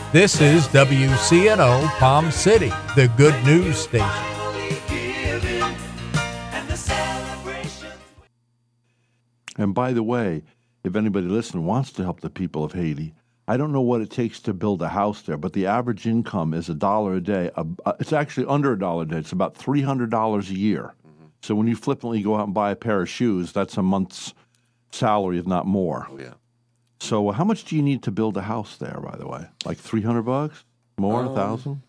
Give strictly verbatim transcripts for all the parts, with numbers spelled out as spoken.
This is W C N O Palm City, the good news station. And by the way, if anybody listening wants to help the people of Haiti, I don't know what it takes to build a house there, but the average income is a dollar a day. Uh, it's actually under a dollar a day. It's about three hundred dollars a year. Mm-hmm. So when you flippantly go out and buy a pair of shoes, that's a month's salary, if not more. Oh, yeah. So uh, how much do you need to build a house there, by the way? Like three hundred bucks? More, a Um, thousand?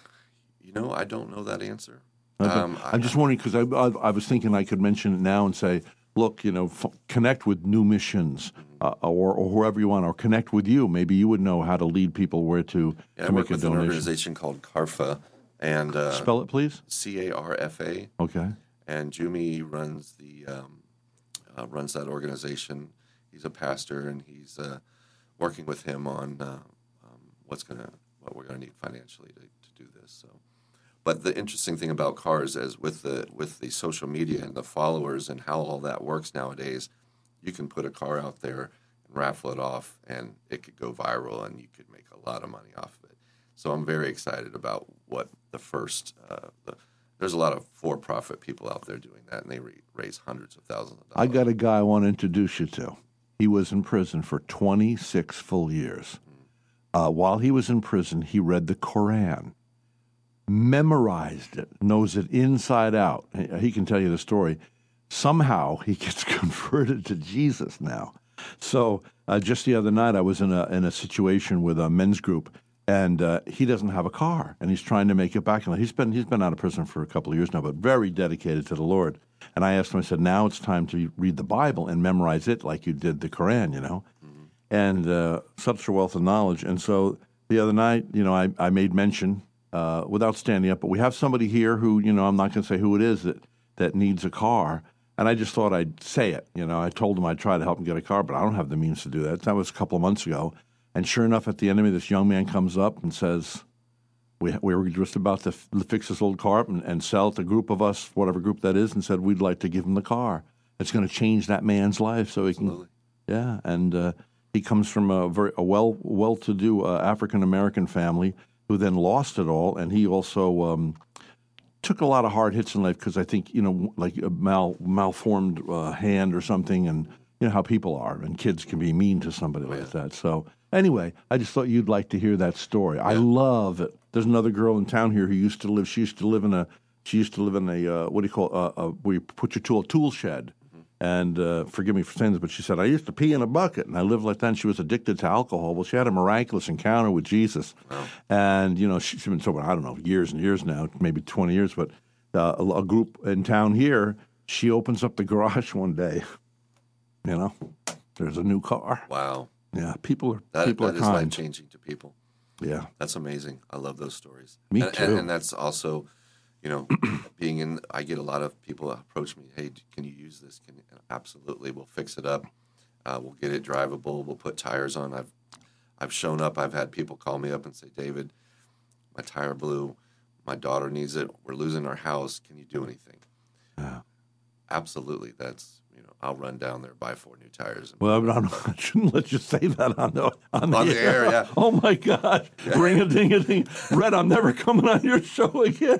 You know, I don't know that answer. Okay. Um, I'm just wondering because I, I, I was thinking I could mention it now and say, look, you know, f- connect with New Missions uh, or, or whoever you want, or connect with you. Maybe you would know how to lead people where to, yeah, to I make work a with an donation. organization called CARFA, and uh, Spell it, please. C A R F A. Okay. And Jumi runs the um, uh, runs that organization. He's a pastor, and he's uh, working with him on uh, um, what's gonna what we're gonna need financially to, to do this. So. But the interesting thing about cars is with the with the social media and the followers and how all that works nowadays, you can put a car out there and raffle it off, and it could go viral, and you could make a lot of money off of it. So I'm very excited about what the first. Uh, the, there's a lot of for-profit people out there doing that, and they re- raise hundreds of thousands of dollars. I got a guy I want to introduce you to. He was in prison for twenty-six full years. Uh, while he was in prison, he read the Koran. Memorized it, knows it inside out. He can tell you the story. Somehow he gets converted to Jesus now. So uh, just the other night, I was in a in a situation with a men's group, and uh, he doesn't have a car, and he's trying to make it back. And he's been he's been out of prison for a couple of years now, but very dedicated to the Lord. And I asked him, I said, now it's time to read the Bible and memorize it like you did the Koran, you know, mm-hmm. and uh, such a wealth of knowledge. And so the other night, you know, I, I made mention. Uh, without standing up, but we have somebody here who, you know, I'm not going to say who it is that, that needs a car, and I just thought I'd say it. You know, I told him I'd try to help him get a car, but I don't have the means to do that. That was a couple of months ago, and sure enough, at the end of it, this young man comes up and says, we, we were just about to f- fix this old car up and, and sell it to a group of us, whatever group that is, and said we'd like to give him the car. It's going to change that man's life so he Absolutely. can, yeah, and uh, he comes from a very a well, well-to-do uh, African-American family who then lost it all, and he also um, took a lot of hard hits in life because I think, you know, like a mal, malformed uh, hand or something, and you know how people are, and kids can be mean to somebody Oh, like yeah. that. So anyway, I just thought you'd like to hear that story. I Yeah. love it. There's another girl in town here who used to live, she used to live in a, she used to live in a, uh, what do you call it, uh, uh, where you put your tool, tool shed. And uh, forgive me for saying this, but she said, I used to pee in a bucket, and I lived like that, and she was addicted to alcohol. Well, she had a miraculous encounter with Jesus. Wow. And, you know, she, she's been sober, I don't know, years and years now, maybe twenty years, but uh, a, a group in town here, she opens up the garage one day, you know, there's a new car. Wow. Yeah, people are That, people that are is kind. life-changing to people. Yeah. That's amazing. I love those stories. Me and, too. And, and that's also, you know, being in, I get a lot of people approach me, hey, can you use this? Can you? Absolutely. We'll fix it up. Uh, we'll get it drivable. We'll put tires on. I've I've shown up. I've had people call me up and say, David, my tire blew. My daughter needs it. We're losing our house. Can you do anything? Yeah. Absolutely. That's, you know, I'll run down there, buy four new tires. And Well, I, I shouldn't let you say that on the on, On the air, yeah. Oh my gosh! Ring a ding a ding. Red, I'm never coming on your show again.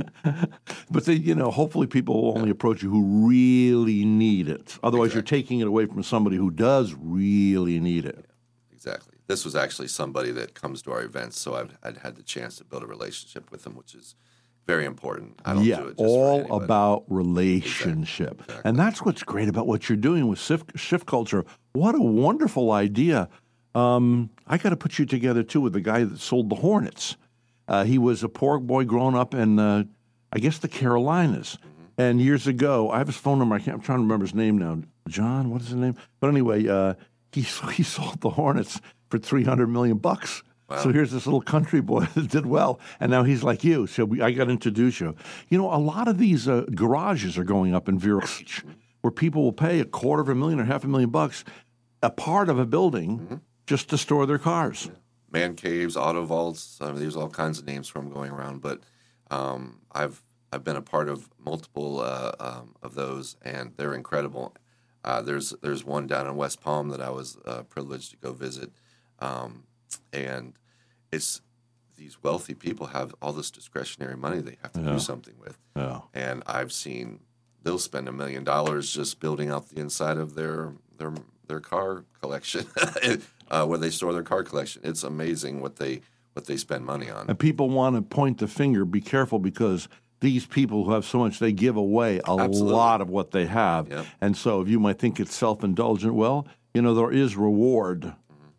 But they, you know, hopefully people will only approach you who really need it. Otherwise, you're Exactly. taking it away from somebody who does really need it. Exactly. This was actually somebody that comes to our events, so I've I'd had the chance to build a relationship with them, which is very important. I don't Yeah, do it just for all anybody. about relationship. Exactly. And that's what's great about what you're doing with shift, shift culture. What a wonderful idea. Um, I got to put you together, too, with the guy that sold the Hornets. Uh, he was a poor boy growing up in, uh, I guess, the Carolinas. Mm-hmm. And years ago, I have his phone number. I can't, I'm trying to remember his name now. John, what is his name? But anyway, uh, he, he sold the Hornets for three hundred million bucks. Wow. So here's this little country boy that did well, and now he's like you. So we, I got to introduce you. You know, a lot of these uh, garages are going up in Vero Beach, where people will pay a quarter of a million or half a million bucks, a part of a building, Mm-hmm. just to store their cars. Man caves, auto vaults. I mean, there's all kinds of names for them going around, but um, I've I've been a part of multiple uh, um, of those, and they're incredible. Uh, there's there's one down in West Palm that I was uh, privileged to go visit, um, and it's these wealthy people have all this discretionary money they have to Yeah. do something with. Yeah. And I've seen they'll spend a million dollars just building out the inside of their their their car collection, uh, where they store their car collection. It's amazing what they what they spend money on. And people want to point the finger. Be careful, because these people who have so much, they give away a Absolutely. lot of what they have. Yep. And so if you might think it's self-indulgent, well, you know, there is reward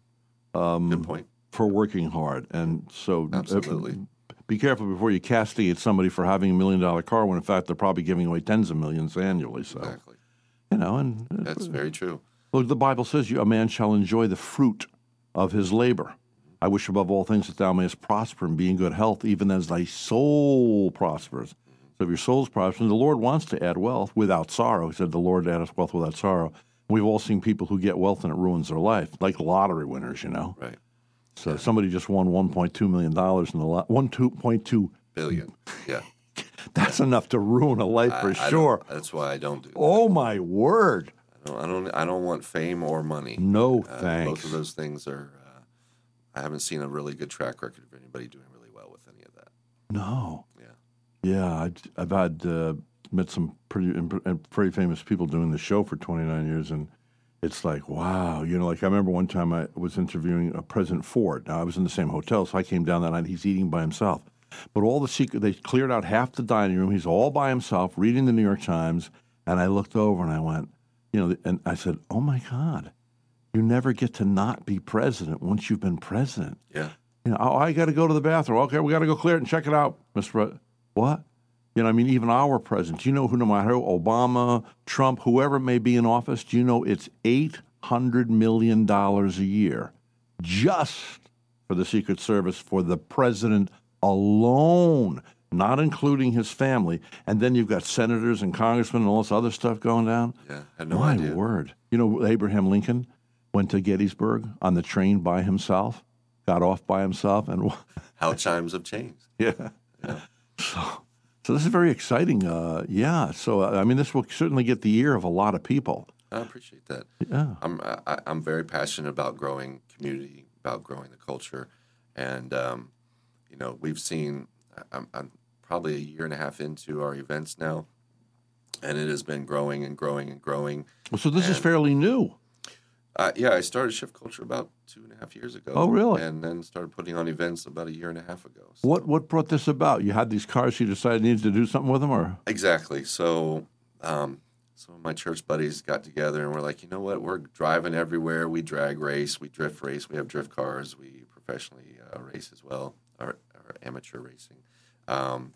Good point. for working hard. And so uh, Absolutely. be careful before you castigate somebody for having a million-dollar car when, in fact, they're probably giving away tens of millions annually. So, Exactly. you know, and uh, That's very true. look, the Bible says, "You a man shall enjoy the fruit of his labor." I wish above all things that thou mayest prosper and be in good health, even as thy soul prospers. So if your soul's prospering, the Lord wants to add wealth without sorrow. He said, the Lord addeth wealth without sorrow. We've all seen people who get wealth and it ruins their life, like lottery winners, you know. Right. So somebody just won one point two million dollars in the lot, one point two Billion. Yeah. That's enough to ruin a life for I- I sure. don't- That's why I don't do that. Oh, my word. I don't, I don't. I don't want fame or money. No, Uh, thanks. Both of those things are. Uh, I haven't seen a really good track record of anybody doing really well with any of that. No. Yeah. Yeah, I, I've had uh, met some pretty imp- pretty famous people doing the show for twenty-nine years, and it's like, wow. You know, like I remember one time I was interviewing uh, President Ford. Now, I was in the same hotel, so I came down that night. He's eating by himself. But all the secret, they cleared out half the dining room. He's all by himself reading the New York Times, and I looked over and I went, you know, and I said, oh, my God, you never get to not be president once you've been president. Yeah. You know, oh, I got to go to the bathroom. Okay, we got to go clear it and check it out, Mister Pre- what? You know, I mean, even our president, you know who, no matter who, Obama, Trump, whoever may be in office, do you know it's eight hundred million dollars a year just for the Secret Service for the president alone, not including his family. And then you've got senators and congressmen and all this other stuff going down. Yeah. Had no My idea. word. You know, Abraham Lincoln went to Gettysburg on the train by himself, got off by himself, and How times have changed. yeah. So, so this is very exciting. Uh, yeah. So, uh, I mean, this will certainly get the ear of a lot of people. I appreciate that. Yeah. I'm I, I'm very passionate about growing community, about growing the culture, and um, you know we've seen. I'm, I'm probably a year and a half into our events now, and it has been growing and growing and growing. So this is And- fairly new. Uh, yeah, I started Shift Culture about two and a half years ago. Oh, really? And then started putting on events about a year and a half ago. So- What what brought this about? You had these cars, you decided you needed to do something with them, or? Exactly. So um, some of my church buddies got together and we're like, you know what? We're driving everywhere. We drag race, we drift race, we have drift cars, we professionally uh, race as well, or, or amateur racing. Um,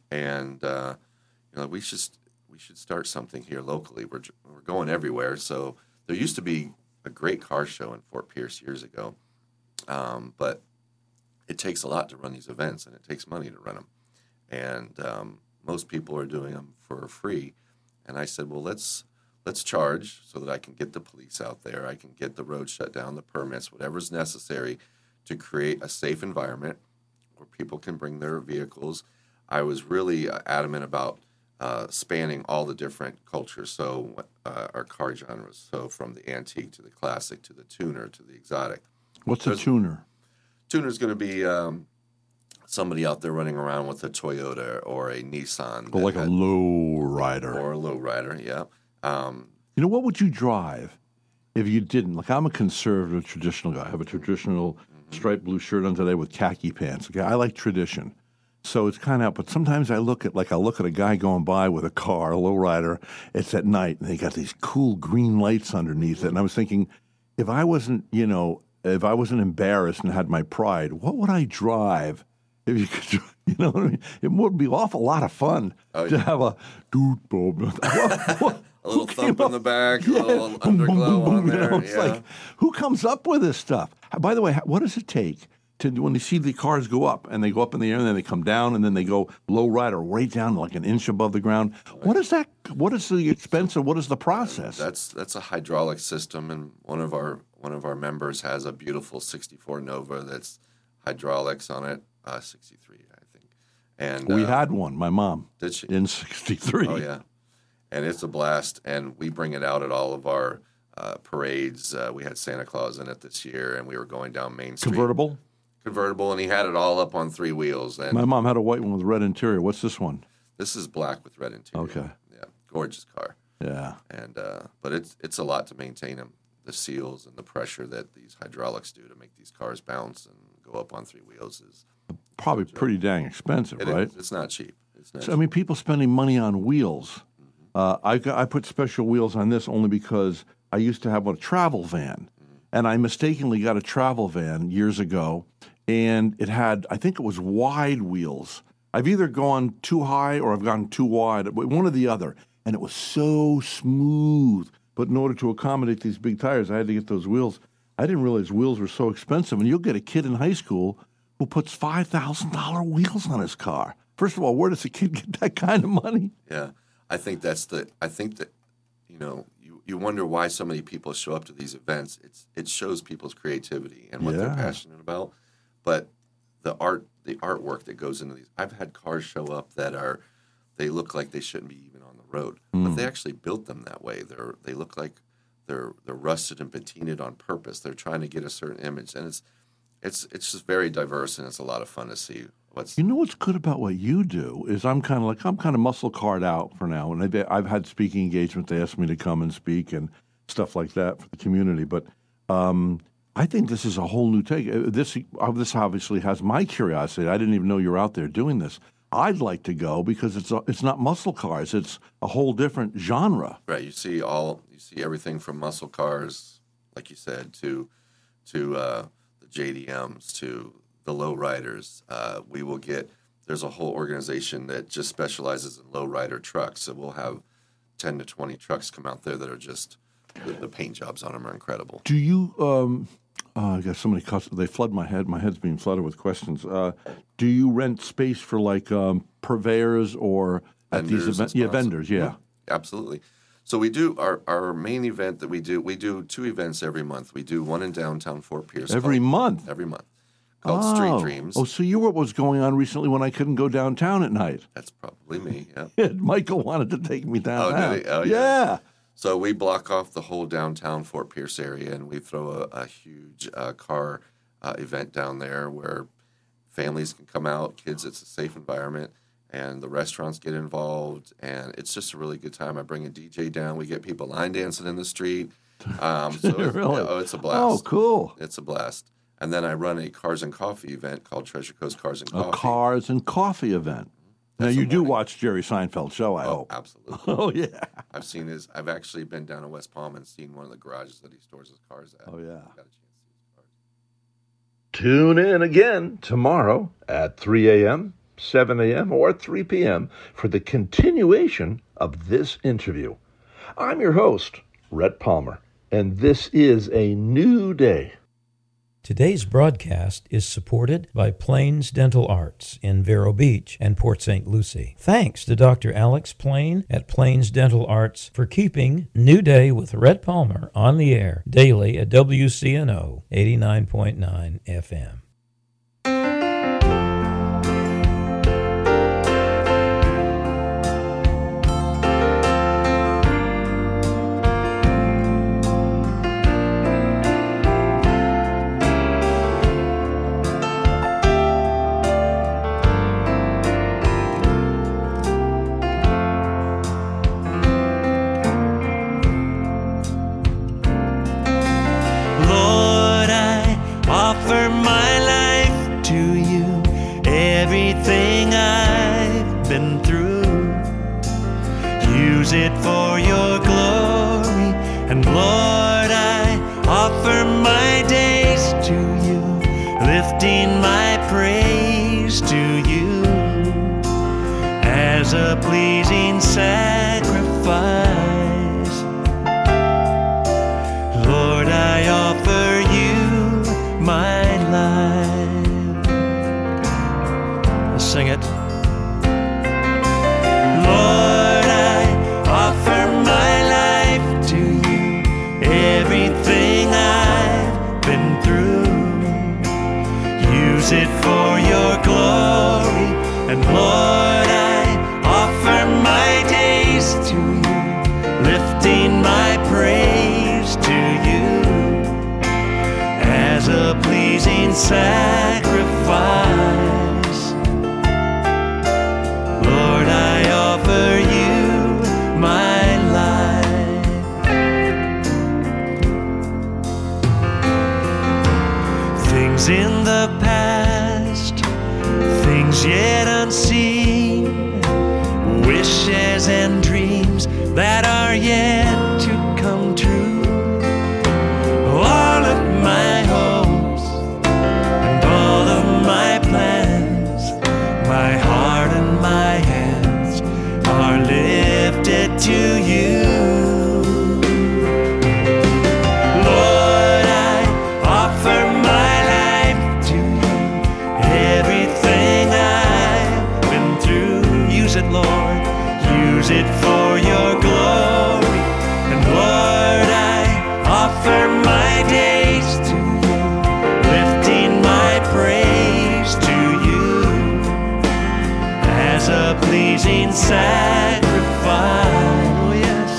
and uh, you know, we should we should start something here locally. We're we're going everywhere. So there used to be a great car show in Fort Pierce years ago, um, but it takes a lot to run these events, and it takes money to run them. And um, most people are doing them for free. And I said, well, let's let's charge so that I can get the police out there, I can get the road shut down, the permits, whatever's necessary to create a safe environment where people can bring their vehicles. I was really uh, adamant about uh, spanning all the different cultures, so uh, our car genres, so from the antique to the classic to the tuner to the exotic. What's a There's- tuner? Tuner is going to be um, somebody out there running around with a Toyota or a Nissan. Oh, that like a had- low rider. or a lowrider, yeah. Um, You know, what would you drive if you didn't? Like, I'm a conservative, traditional guy. I have a traditional striped blue shirt on today with khaki pants. Okay, I like tradition. So it's kind of, but sometimes I look at, like, I look at a guy going by with a car, a lowrider. It's at night, and they got these cool green lights underneath it. And I was thinking, if I wasn't, you know, if I wasn't embarrassed and had my pride, what would I drive? If you could, dri- you know what I mean? It would be awful lot of fun Oh, to yeah. have a dude, Bob. What- what- a little who thump came in the up- back, Yeah. a little Boom, boom, underglow boom, boom, on you there. know, it's yeah. like, who comes up with this stuff? By the way, what does it take to when you see the cars go up and they go up in the air and then they come down and then they go low rider right down like an inch above the ground? What is that? What is the expense and what is the process? That's that's a hydraulic system, and one of our one of our members has a beautiful sixty-four Nova that's hydraulics on it, uh, sixty-three, I think. And we uh, had one, my mom, did she? in sixty-three. Oh yeah, and it's a blast, and we bring it out at all of our uh, parades. Uh, we had Santa Claus in it this year, and we were going down Main Street. Convertible? convertible, and he had it all up on three wheels. And My mom had a white one with red interior. What's this one? this is black with red interior. Okay. Yeah, gorgeous car. Yeah. And uh, but it's it's a lot to maintain them. The seals and the pressure that these hydraulics do to make these cars bounce and go up on three wheels is Probably pretty dang expensive, it right? is. It's not cheap. It's not So, I mean, people spending money on wheels. Uh, I, got, I put special wheels on this only because I used to have a travel van, and I mistakenly got a travel van years ago, and it had, I think it was wide wheels. I've either gone too high or I've gone too wide, one or the other, and it was so smooth. But in order to accommodate these big tires, I had to get those wheels. I didn't realize wheels were so expensive, and you'll get a kid in high school who puts five thousand dollars wheels on his car. First of all, where does a kid get that kind of money? Yeah, I think that's the. I think that, you know, you, you wonder why so many people show up to these events. It's it shows people's creativity and what Yeah. they're passionate about. But the art, the artwork that goes into these. I've had cars show up that are, they look like they shouldn't be even on the road, but they actually built them that way. They're they look like they're they're rusted and patinaed on purpose. They're trying to get a certain image, and it's it's it's just very diverse, and it's a lot of fun to see. What's You know what's good about what you do is I'm kind of like I'm kind of muscle card out for now, and I've, I've had speaking engagements. They asked me to come and speak and stuff like that for the community. But um, I think this is a whole new take. Uh, This uh, this obviously has my curiosity. I didn't even know you're out there doing this. I'd like to go because it's a, it's not muscle cars. It's a whole different genre. Right. You see all you see everything from muscle cars, like you said, to to uh, the J D Ms, to the lowriders. Uh, we will get. There's a whole organization that just specializes in lowrider trucks. So we'll have ten to twenty trucks come out there that are just the, the paint jobs on them are incredible. Do you? Um, uh, I got so many questions. They flood my head. My head's being flooded with questions. Uh, do you rent space for like um, purveyors or at these Vendors and events? Yeah, sponsors. vendors. Yeah. Absolutely. So we do our, our main event that we do. We do two events every month. We do one in downtown Fort Pierce. Every called- month? Every month. Called Oh. Street Dreams. Oh, so you were what was going on recently when I couldn't go downtown at night. That's probably me. Yeah. Michael wanted to take me downtown. did he? Oh, yeah. yeah. So we block off the whole downtown Fort Pierce area, and we throw a, a huge uh, car uh, event down there where families can come out, kids. It's a safe environment, and the restaurants get involved, and it's just a really good time. I bring a D J down. We get people line dancing in the street. Um, so it's, Really? oh, it's a blast. Oh, cool. It's a blast. And then I run a Cars and Coffee event called Treasure Coast Cars and A Coffee. cars and coffee event. Now, That's you the do morning. watch Jerry Seinfeld's show, I Oh, hope. absolutely. Oh, yeah. I've seen his. I've actually been down in West Palm and seen one of the garages that he stores his cars at. Oh, yeah. Got a chance to see his cars. Tune in again tomorrow at three a.m., seven a.m., or three p.m. for the continuation of this interview. I'm your host, Rhett Palmer, and this is a new day. Today's broadcast is supported by Plains Dental Arts in Vero Beach and Port Saint Lucie. Thanks to Doctor Alex Plain at Plains Dental Arts for keeping New Day with Rhett Palmer on the air daily at W C N O eighty-nine point nine F M. Lord, I offer my life to you, everything I've been through. Use it for your glory, and Lord, I offer my days to you, lifting my praise to you as a pleasing sacrifice. Lord, I offer you my life. Let's sing it. Lord, I offer my life to you, everything I've been through. Use it for your glory, and Lord, I offer my days to you, lifting my praise to you as a pleasing sacrifice. past, things yet unseen, wishes and dreams that are yet to come true. All of my hopes and all of my plans, my heart and my hands are lifted to you. Lord, I offer my life to you. Everything I've been through, use it, Lord. Use it for your glory. And Lord, I offer my days to you, lifting my praise to you as a pleasing sacrifice. Oh, yes.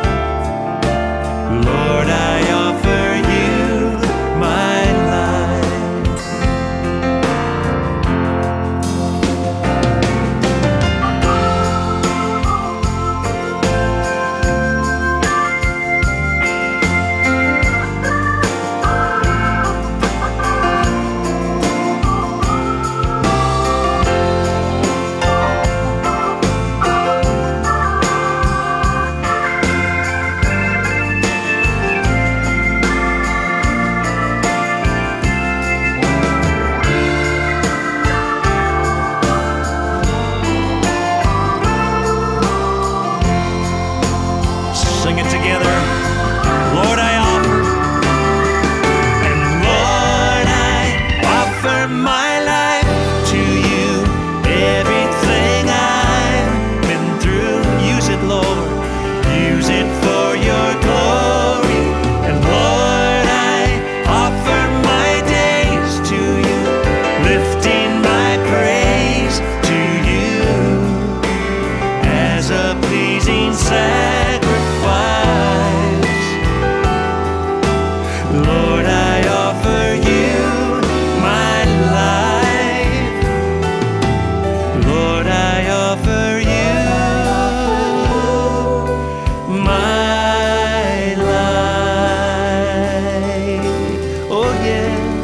Lord, I offer you my life. Sing it together. Lord, I offer, and Lord, I offer my life to you. Everything I've been through, use it, Lord. Use it for your glory. And Lord, I offer my days to you, lifting my praise to you as a pleasing sacrifice. Lord, I offer you my life. Lord, I offer you my life. Oh, yes.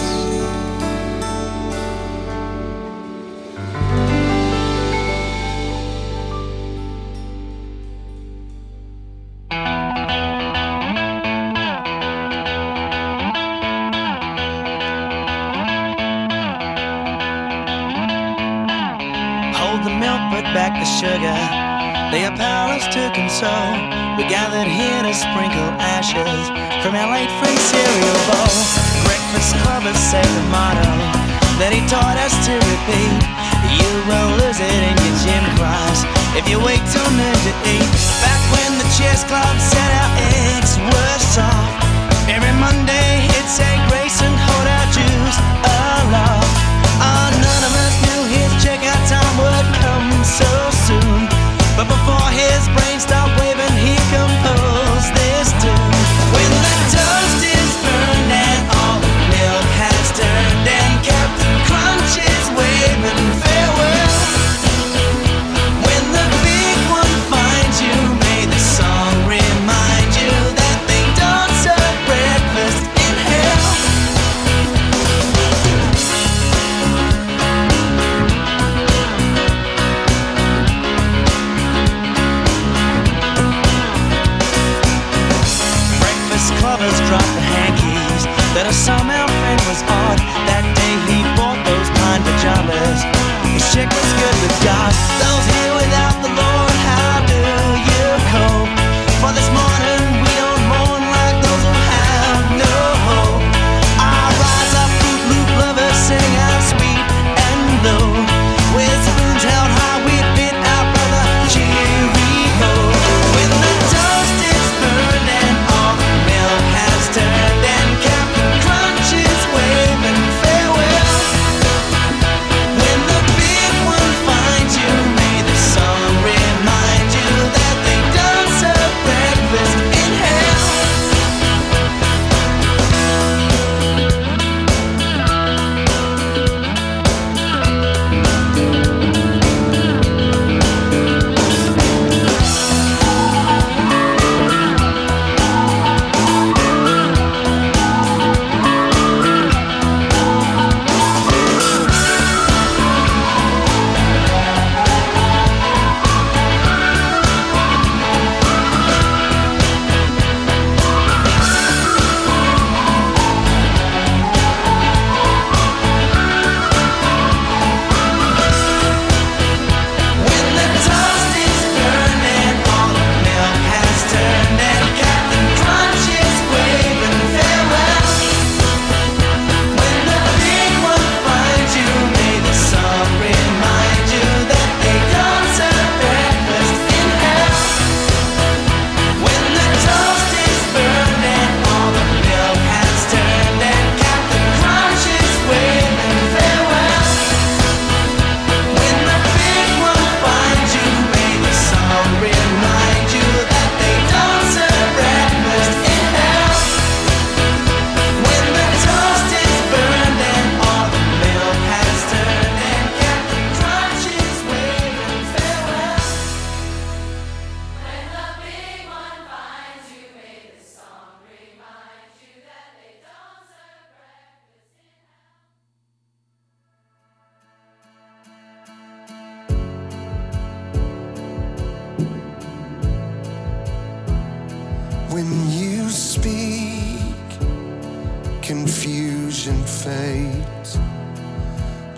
Hold the milk, put back the sugar. They are powerless to console. We gathered here to sprinkle ashes from our late friend's cereal bowl. Breakfast clubbers say the motto that he taught us to repeat. You will lose it in your gym class if you wait till noon to eat. Back when the chess club said our eggs were soft, every Monday he'd say grace and hold our Jews aloft. Oh, none of us knew his checkout time would come so soon, but before his brain stopped waving, he composed this tune. When the toast is burned and all the milk has turned and Captain Crunch is waving farewell, when the big one finds you, may the song remind you that they don't serve breakfast in hell.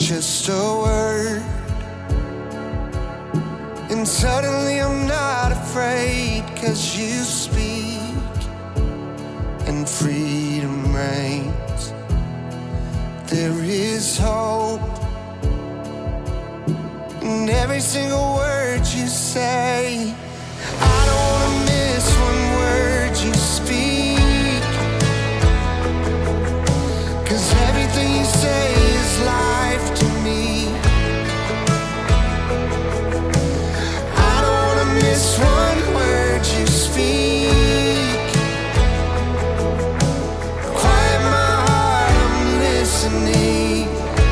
just a word, and suddenly I'm not afraid, 'cause you speak and freedom reigns. There is hope in every single word you say. I don't wanna miss one word you speak, 'cause everything you say is life to me. I don't wanna miss one word you speak. Quiet my heart, I'm listening.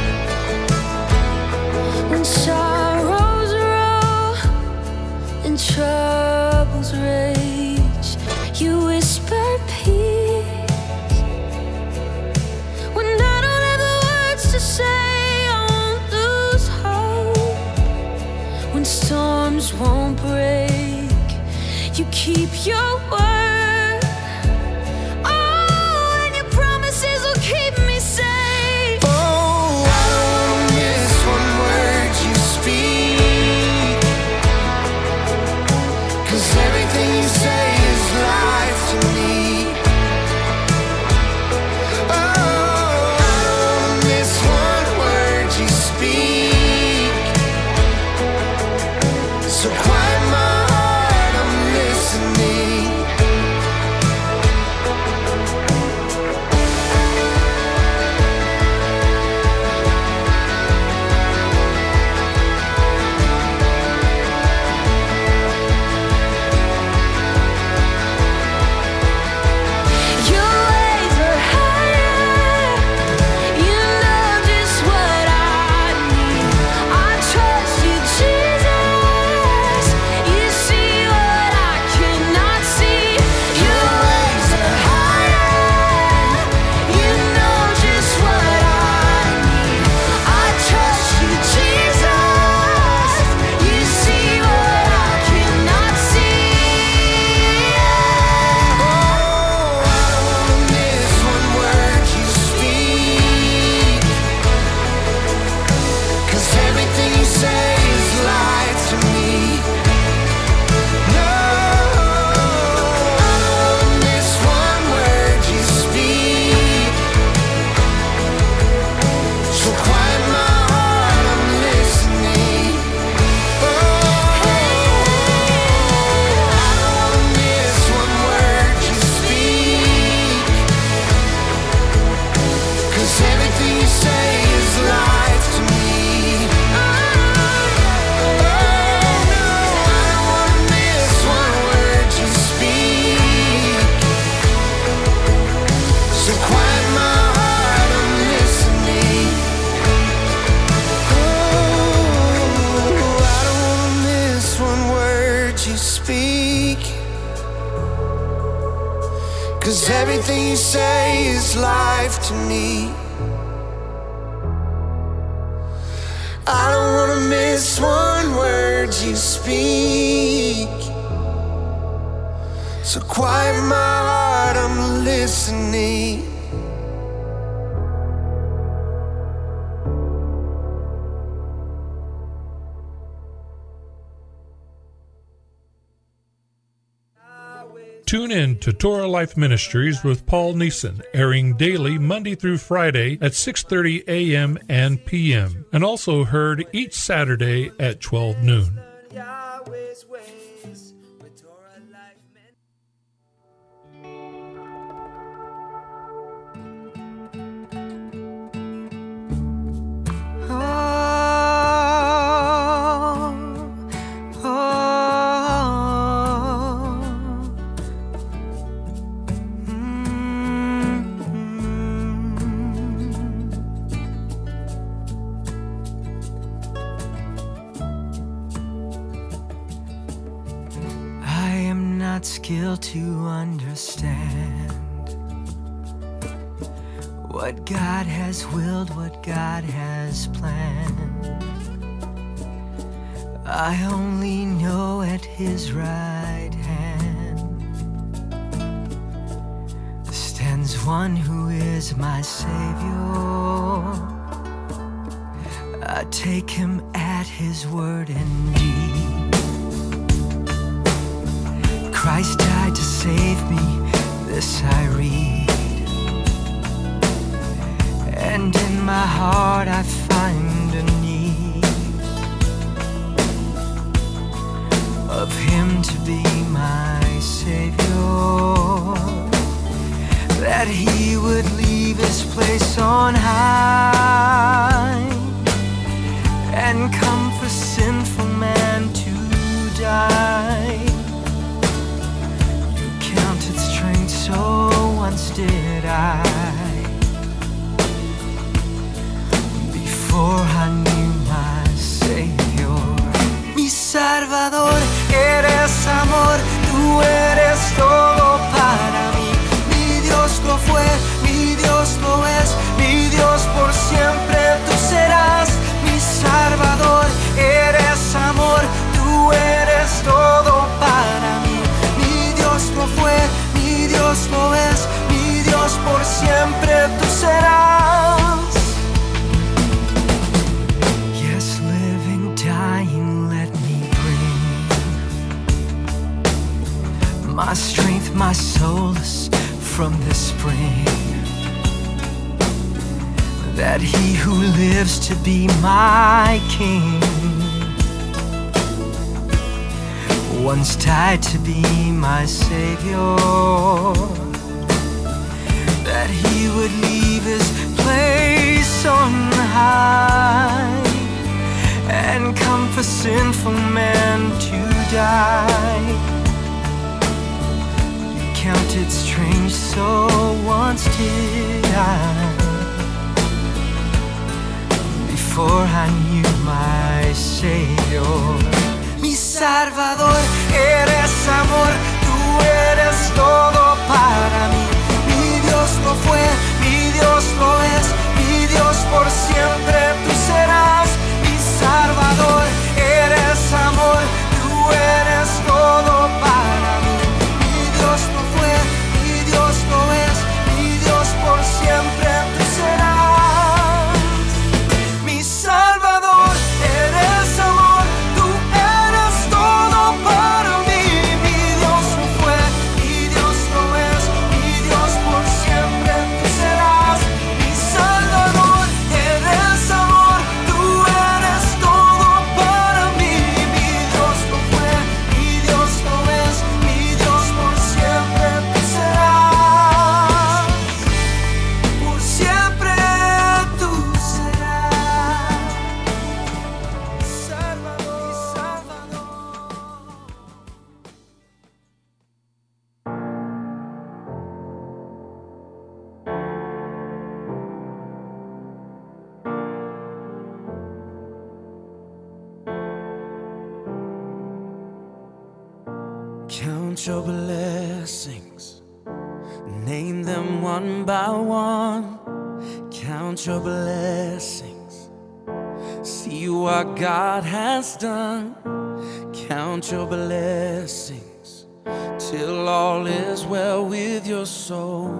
When sorrows roll and troubles rage, you whisper peace. When I don't have the words to say, I won't lose hope. When storms won't break, you keep your word. Oh, and your promises will keep me safe. Oh, I don't wanna miss one word you speak, 'cause everything you say is life to me. Oh, I don't wanna miss one word you speak. So quiet my heart, I'm listening. Your ways are higher. You know just what I need. I trust you, Jesus. You see what I cannot see. Your ways are higher. You know just what I need. I trust you, Jesus. You see what I cannot see. Oh, I don't wanna miss one word you speak, 'cause everything you say is life to me. No, I don't wanna miss one word you speak. So quiet my heart, I'm listening. Oh, I don't wanna miss one word you speak, 'cause everything you say is life to me. Oh, no, I don't wanna miss one word you speak. So quiet my heart, I'm listening. Oh, I don't wanna miss one word you speak, 'cause everything you say is life to me. I don't wanna miss one word you speak. So quiet my heart, I'm listening. Tune in to Torah Life Ministries with Paul Neeson, airing daily Monday through Friday at six thirty a.m. and p m, and also heard each Saturday at twelve noon. Yahweh's ways with Torah Life Ministries. Not skilled to understand what God has willed, what God has planned. I only know at His right hand stands one who is my Savior. I take him at his word indeed. Christ died to save me, this I read. And in my heart I find a need of him to be my Savior, that he would leave his place on high and come for sinful man to die. You counted strength, so once did I. Before I knew my Savior. Mi Salvador, eres amor, tú eres todo para mí. Mi Dios lo fue, mi Dios lo es, mi Dios por siempre tú serás. Mi Salvador, eres amor, tú eres todo para mí. Mi Dios lo fue, mi Dios lo es, mi Dios por siempre tú serás. Yes, living, dying, let me bring my strength, my solace from the spring, that he who lives to be my King once died to be my Savior, that he would leave his place on high and come for sinful man to die. You counted strange, so once did I. Before I knew my Savior. Mi Salvador, eres amor, tú eres todo para mí. Mi Dios lo fue, mi Dios lo es, mi Dios por siempre tú serás. Mi Salvador, eres amor, tú eres todo para mí. Mi Dios lo fue, mi Dios lo es, mi Dios por siempre tú serás. Mi Salvador, eres amor, tú eres todo para mí. Mi Dios lo fue, mi Dios lo es, mi Dios por siempre tú serás. Mi Salvador, eres amor, tú eres todo para mí. Mi Dios lo fue, mi Dios lo es, mi Dios por siempre tú serás. Por siempre tú serás. Salvador, Salvador. Count your blessings, name them one by one. Count your blessings, see what God has done. Count your blessings till all is well with your soul.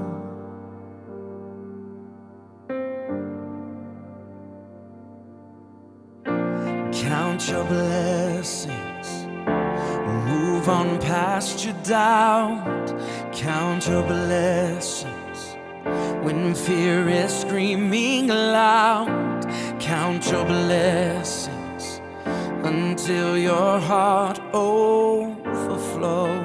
Count your blessings, move on past your doubt. Count your blessings when fear is screaming loud. Count your blessings until your heart overflows.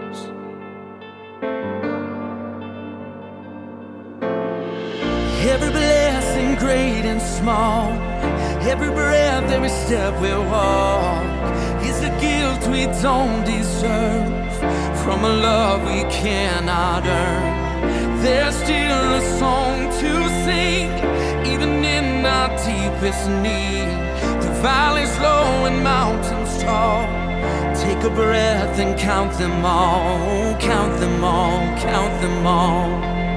Every blessing, great and small, every breath, every step we walk, is a gift we don't deserve from a love we cannot earn. There's still a song to sing, even in our deepest need. The valleys low and mountains tall. Take a breath and count them all, count them all, count them all.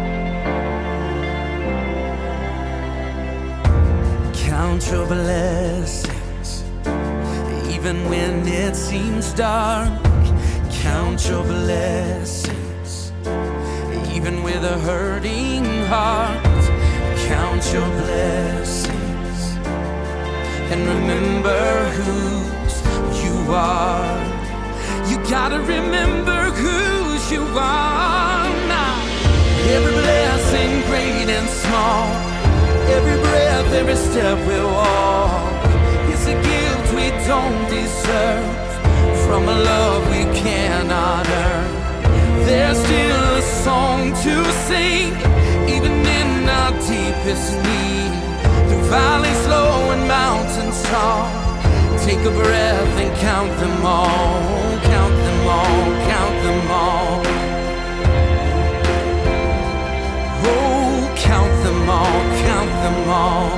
Count your blessings, even when it seems dark. Count your blessings, even with a hurting heart. Count your blessings, and remember whose you are. You gotta remember whose you are now. Every blessing, great and small, every breath, every step we walk, is a gift we don't deserve from a love we cannot earn. There's still a song to sing, even in our deepest need. Through valleys low and mountains tall, take a breath and count them all, count them all, count them all. Oh, count them all, count them all.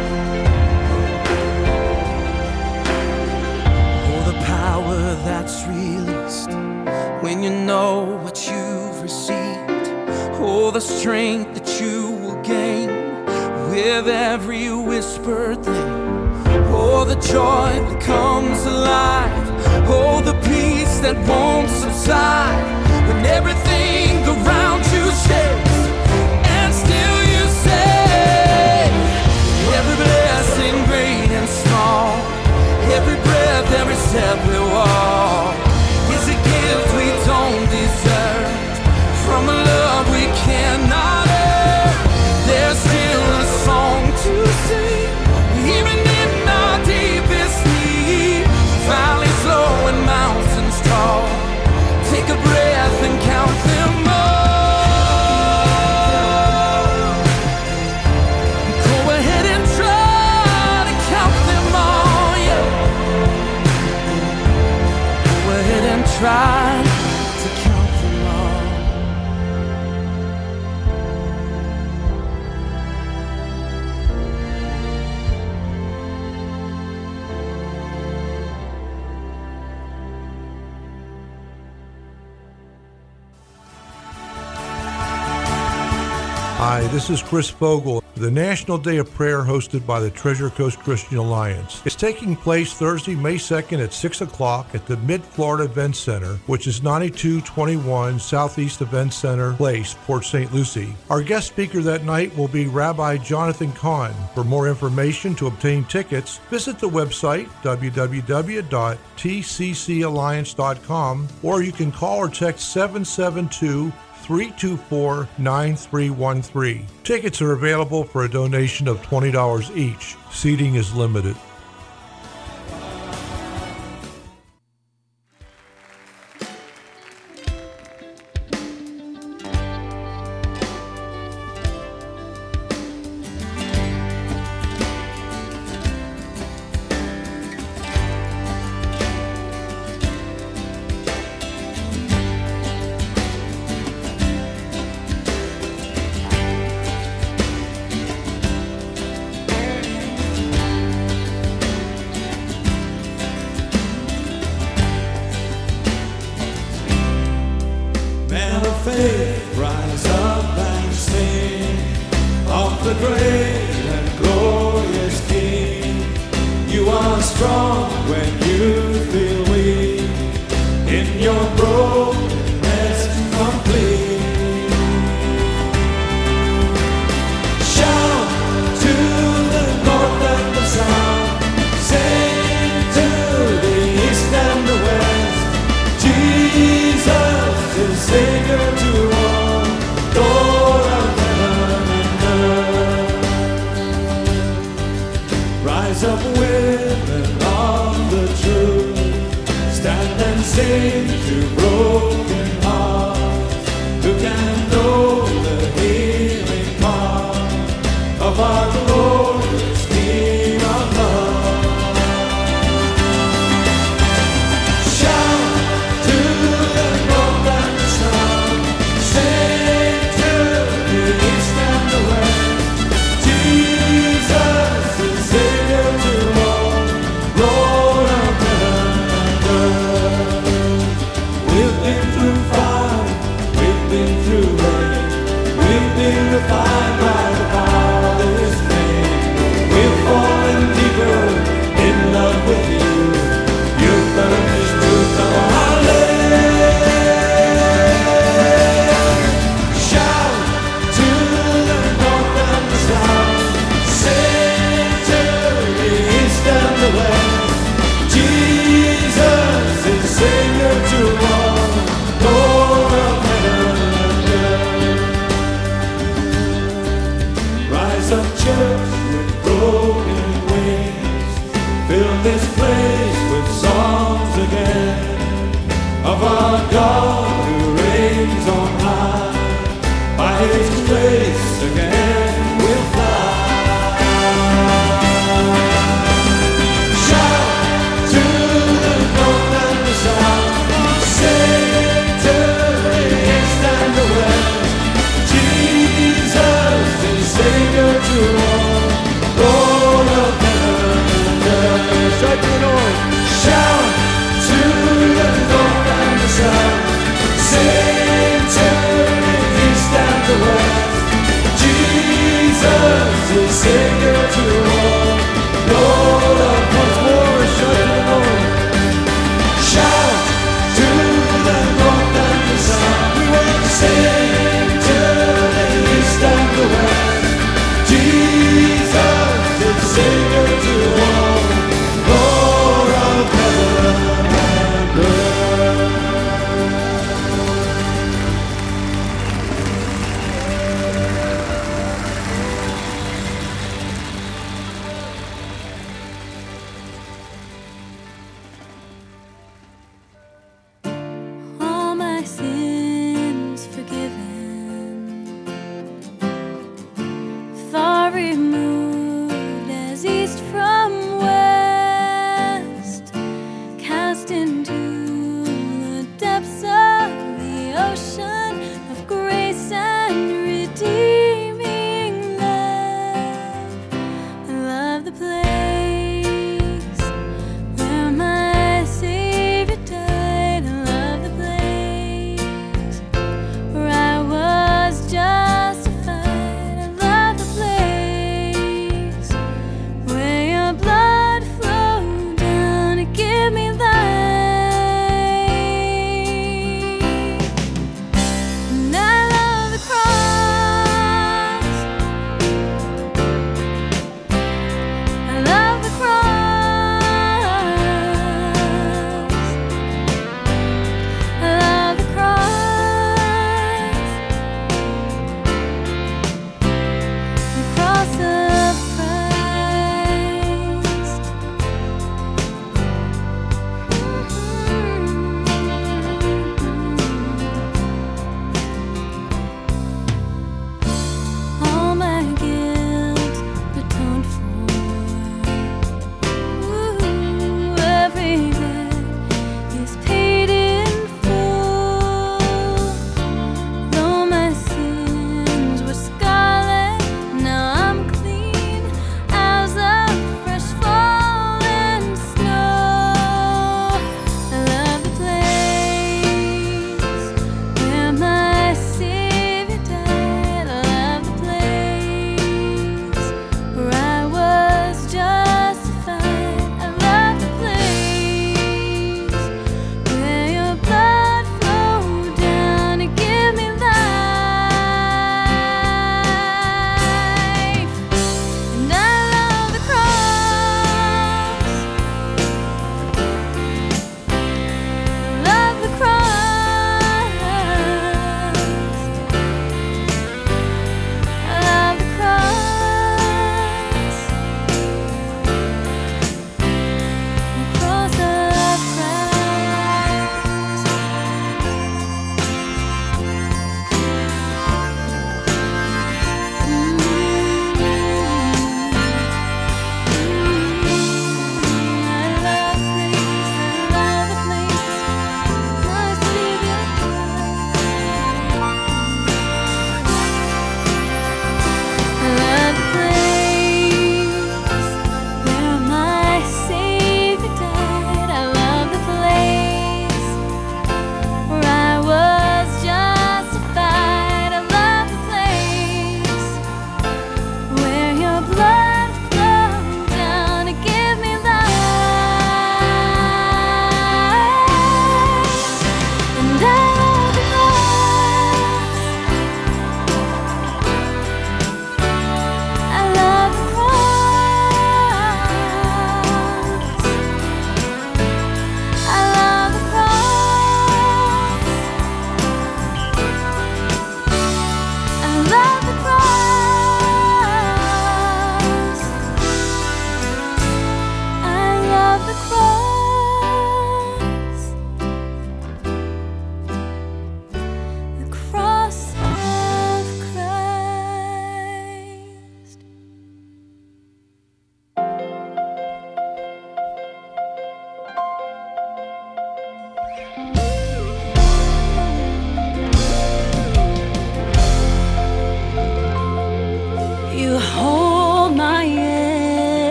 Oh, the power that's released when you know what you've received. Oh, the strength that you will gain with every whispered thing. Oh, the joy that comes alive. Oh, the peace that won't subside when everything around you shakes and still you say, every blessing, great and small, every breath, every step we walk, is a gift we don't deserve from a love we cannot earn. There's still a song to sing, even in our deepest need. Valleys low and mountains tall, take a breath and count them all. Go ahead and try to count them all, yeah. Go ahead and try to count them all. Hi, this is Chris Vogel. The National Day of Prayer hosted by the Treasure Coast Christian Alliance. It's taking place Thursday, May second at six o'clock at the Mid-Florida Event Center, which is ninety-two twenty-one Southeast Event Center Place, Port Saint Lucie. Our guest speaker that night will be Rabbi Jonathan Kahn. For more information to obtain tickets, visit the website w w w dot t c c alliance dot com, or you can call or text seven seven two, three two four, nine three one three. Tickets are available for a donation of twenty dollars each. Seating is limited. Man of faith, rise up and sing of the great and glorious King. You are strong when you feel weak, in your brokenness complete. Shout to the north and the south, sing to the east and the west. Jesus is Savior to all, Lord of heaven and earth. Rise up, women of the truth, stand and sing to broken hearts, who can know the healing power of our glorious King of love. Shout to the north and the south, sing to the east and the west. Jesus is Savior to all, Lord of heaven and earth. With him through this place with songs again of our God who reigns on high. By His grace again we'll fly. Shout to the north and the south, sing to the east and the west. Jesus is Savior to all, Lord of heaven and earth. Shout to the north, shout to the north and the south, sing to the east and the west. Jesus is Savior to all, Lord of once more. Shout to the north, shout to the north and the south. We want to sing to the east and the west. Jesus is Savior to all, Lord of heaven and earth. All my sins forgiven, far removed as east from west, cast into the depths of the ocean of grace and redeeming love. I love the place where my Savior died. I love the place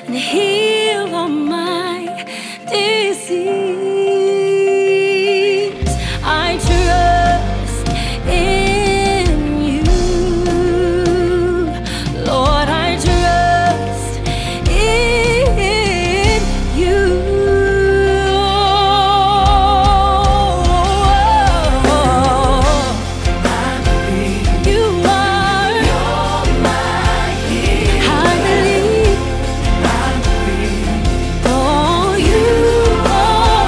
and heal all my disease. I trust in you, Lord. I trust in you. You are. You're my healer. I believe. I believe. Oh, you are.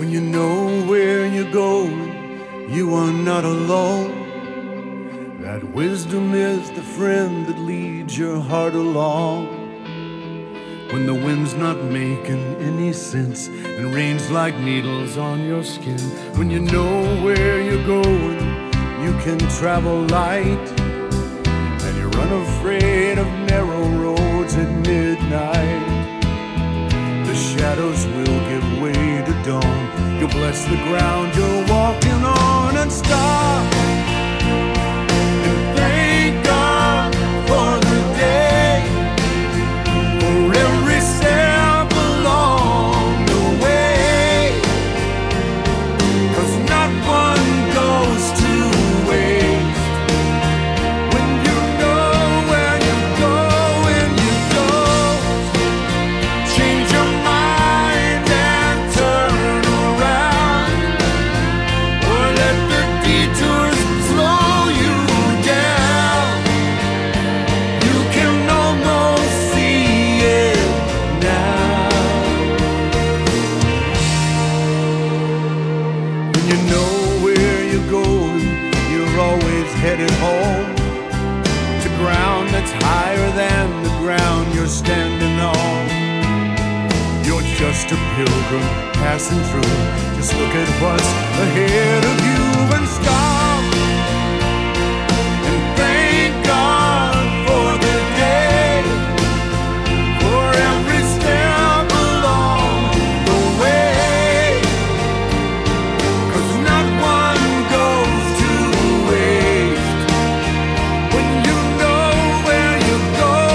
When you know where you're going, you are not alone. That wisdom is the friend that leads your heart along. When the wind's not making any sense and rains like needles on your skin. When you know where you're going, you can travel light. And you're unafraid of narrow roads at midnight. The shadows will give way to dawn. You'll bless the ground you're walking on and stop. Standing on, you're just a pilgrim passing through. Just look at what's ahead of you and stop and thank God for the day, for every step along the way, 'cause not one goes to waste. When you know where you're going,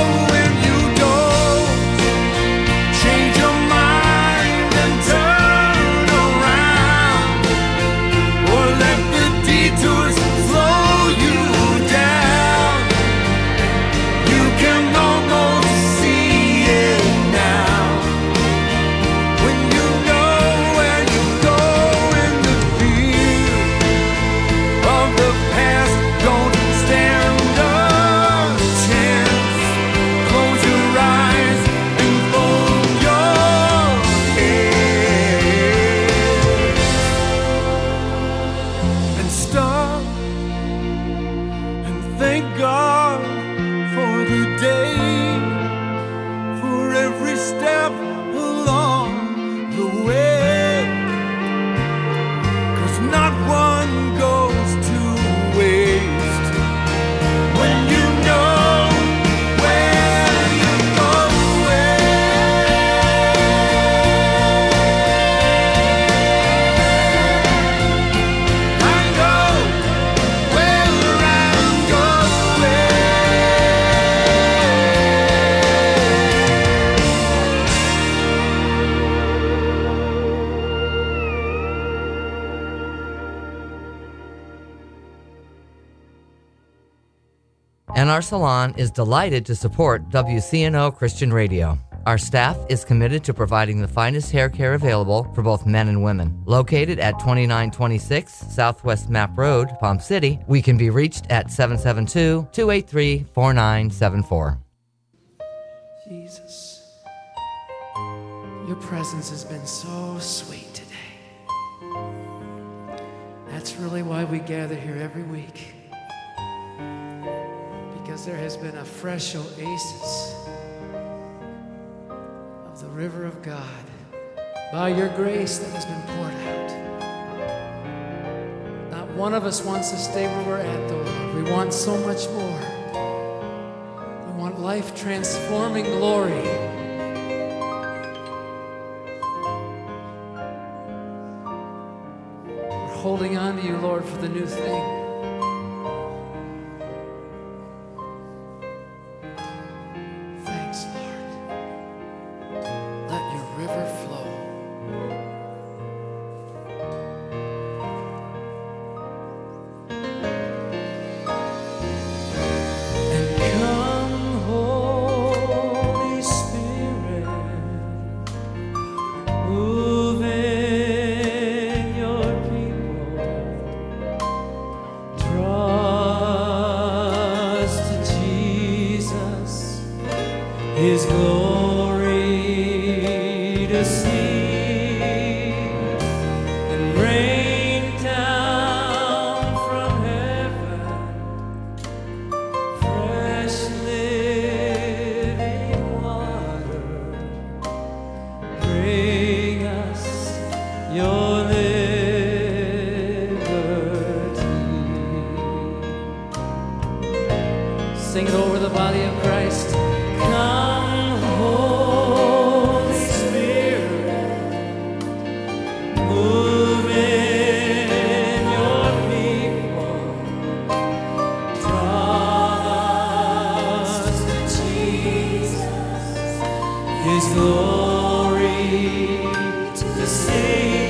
And our salon is delighted to support W C N O Christian Radio. Our staff is committed to providing the finest hair care available for both men and women. Located at twenty-nine twenty-six Southwest Map Road, Palm City, we can be reached at seven seven two, two eight three, four nine seven four. Jesus, your presence has been so sweet today. That's really why we gather here every week. Because there has been a fresh oasis of the river of God by your grace that has been poured out. Not one of us wants to stay where we're at, though, Lord. We want so much more. We want life-transforming glory. We're holding on to you, Lord, for the new thing. His glory to see. body of Christ. Come, Holy Spirit, move in your people, draw us to Jesus, His glory to see.